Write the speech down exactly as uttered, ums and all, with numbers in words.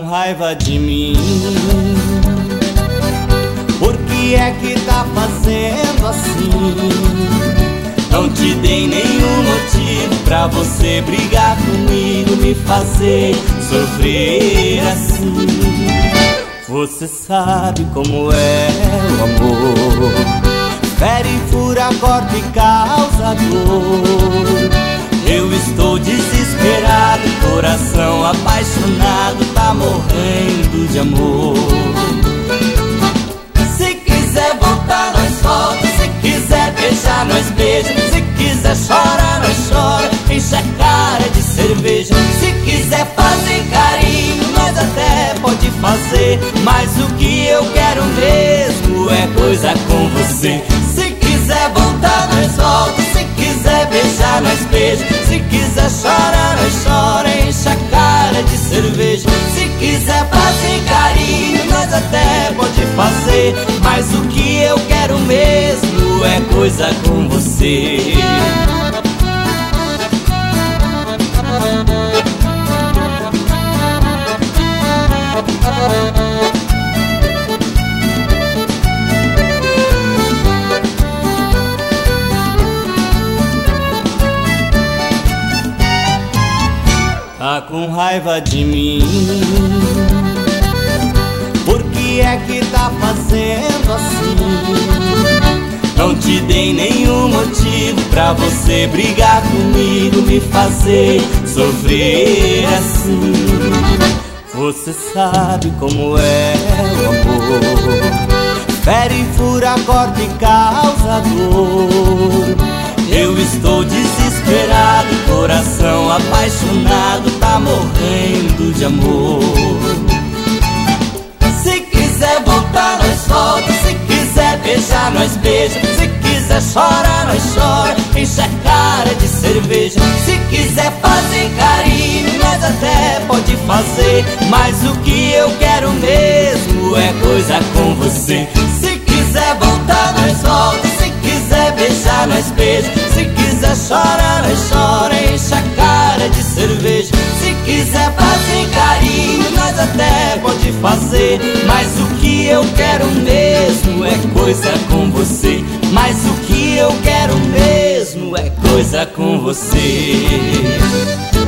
raiva de mim? Por que é que tá fazendo assim? Não te dei nenhum motivo pra você brigar comigo, me fazer sofrer assim. Você sabe como é o amor, fere, fura, corta e causa dor. Eu estou desesperado, coração apaixonado, tá morrendo de amor. Se quiser voltar, nós volta. Se quiser beijar, nós beija. Se quiser chorar, nós chora. Enche a cara de cerveja. Se quiser fazer carinho, nós até pode fazer, mas o que eu quero mesmo é coisa com você. Se quiser voltar, nós volta. Se quiser beijar, nós beija. Se quiser chorar, nós chora. Enche a cara de cerveja. Se quiser fazer carinho, nós até pode fazer, mas o que eu quero mesmo é coisa com você. Tá com raiva de mim? Por que é que tá fazendo assim? Não te dei nenhum motivo pra você brigar comigo, me fazer sofrer assim. Você sabe como é o amor, fere, fura, corta e causa dor. Eu estou desesperado, coração apaixonado, tá morrendo de amor. Se quiser voltar, nós volta. Se quiser beijar, nós beija. Se quiser chorar, nós chora. Enche a cara de cerveja. Se quiser fazer carinho, nós até pode fazer, mas o que eu quero mesmo é coisa com você. Se quiser voltar, nós volta. Se quiser beijar, nós beija. Se quiser chorar, nós chora. Enche a cara de cerveja. Se quiser fazer carinho, nós até pode fazer, mas o que eu quero mesmo é coisa com você. Mas o que eu quero mesmo é coisa com você.